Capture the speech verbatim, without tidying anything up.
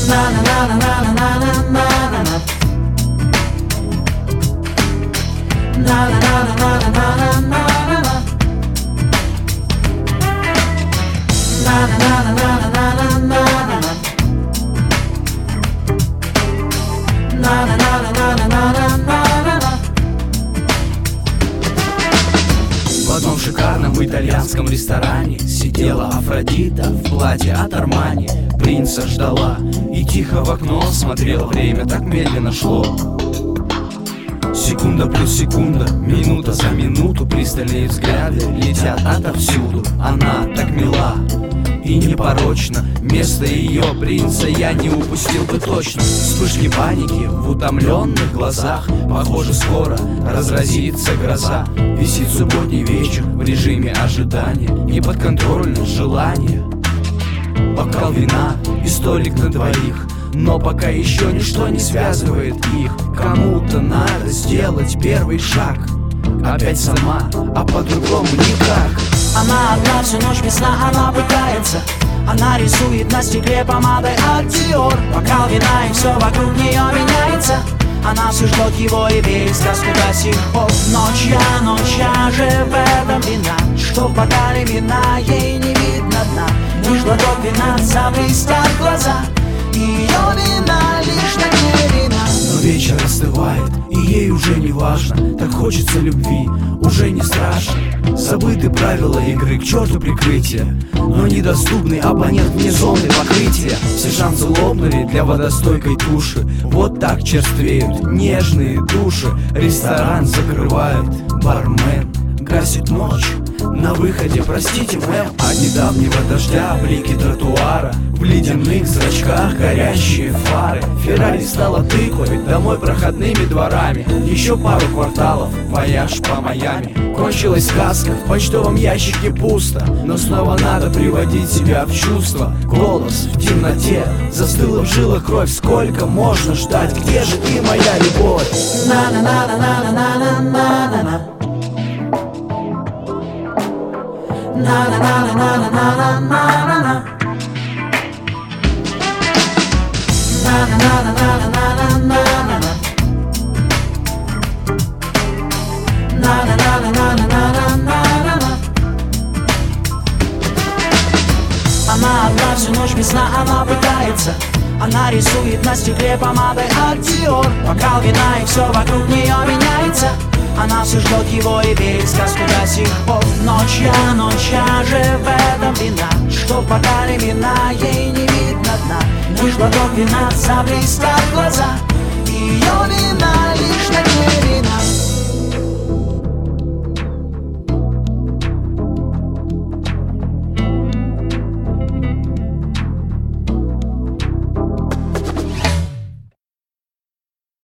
В одном шикарном итальянском ресторане сидела Афродита в платье от Армани. Принца ждала и тихо в окно смотрела. Время так медленно шло. Секунда плюс секунда, минута за минуту. Пристальные взгляды летят отовсюду. Она так мила и непорочна. Вместо ее принца я не упустил бы точно. Вспышки паники в утомленных глазах. Похоже, скоро разразится гроза. Висит субботний вечер в режиме ожидания. Неподконтрольное желание. Бокал вина и столик на двоих. Но пока еще ничто не связывает их. Кому-то надо сделать первый шаг. Опять сама, а по-другому никак. Она одна всю ночь без сна, она пытается. Она рисует на стекле помадой от Dior. Бокал вина и все вокруг нее меняется. Она все ждет его и верит в сказку до сих пор. Ночь я, ночь я же в этом вина. Что в бокале вина, ей не видно дна. Лишь глоток вина, заблестят глаза. Ее вина лишь на дне вина. Но вечер остывает, и ей уже не важно. Так хочется любви, уже не страшно. Забыты правила игры, к черту прикрытие. Но недоступный абонент вне зоны покрытия. Все шансы лопнули для водостойкой туши. Вот так черствеют нежные души. Ресторан закрывает бармен. Гасит ночь на выходе, простите, мэм. От недавнего дождя блики тротуара. В ледяных зрачках горящие фары. Феррари стала тыкать домой проходными дворами. Еще пару кварталов, вояж по Майами. Кончилась сказка, в почтовом ящике пусто. Но снова надо приводить себя в чувство. Голос в темноте, застыла в жилах кровь. Сколько можно ждать, где же ты, моя любовь? На-на-на-на-на-на-на-на-на. На-на-на-на-на-на-на-на-на. На-на-на-на-на-на-на-на-на. На-на-на-на-на-на-на-на-на. Она одна всю ночь без сна, она пытается. Она рисует на стекле помадой от Dior. Бокал вина и все вокруг нее меняется. Она все ждет его и верит в сказку до сих пор. Ночь я, ночь я же в этом вина. Что в бокале вина, ей не видно дна. Лишь глоток вина, заблестят глаза.